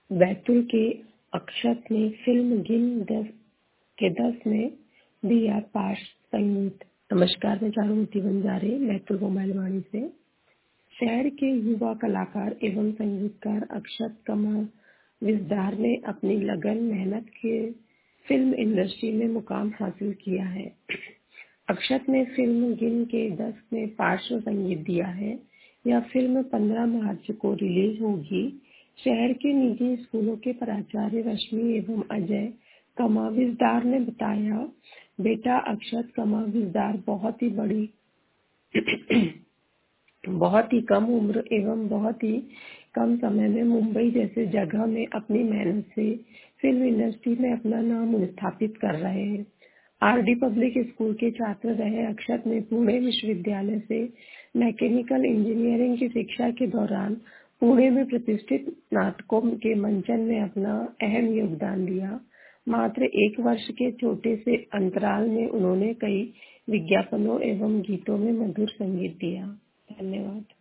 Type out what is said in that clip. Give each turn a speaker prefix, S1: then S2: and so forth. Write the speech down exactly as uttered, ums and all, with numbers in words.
S1: बैतूल के अक्षत ने फिल्म गिन दस के दस में दिया पार्श्व संगीत। नमस्कार, मैं चारुमती बंजारे बैतूल मोबाइल वाणी से। शहर के युवा कलाकार एवं संगीतकार अक्षत कमाविजदार ने अपनी लगन मेहनत के फिल्म इंडस्ट्री में मुकाम हासिल किया है। अक्षत ने फिल्म गिन के दस में पार्श्व संगीत दिया है। यह फिल्म पंद्रह मार्च को रिलीज होगी। शहर के निजी स्कूलों के प्राचार्य रश्मि एवं अजय कमाविजदार ने बताया, बेटा अक्षत कमाविजदार बहुत ही बड़ी बहुत ही कम उम्र एवं बहुत ही कम समय में मुंबई जैसे जगह में अपनी मेहनत से फिल्म इंडस्ट्री में अपना नाम स्थापित कर रहे हैं। आरडी पब्लिक स्कूल के छात्र रहे अक्षत ने पुणे विश्वविद्यालय से मैकेनिकल इंजीनियरिंग की शिक्षा के दौरान पुणे में प्रतिष्ठित नाटकों के मंचन में अपना अहम योगदान दिया। मात्र एक वर्ष के छोटे से अंतराल में उन्होंने कई विज्ञापनों एवं गीतों में मधुर संगीत दिया। धन्यवाद।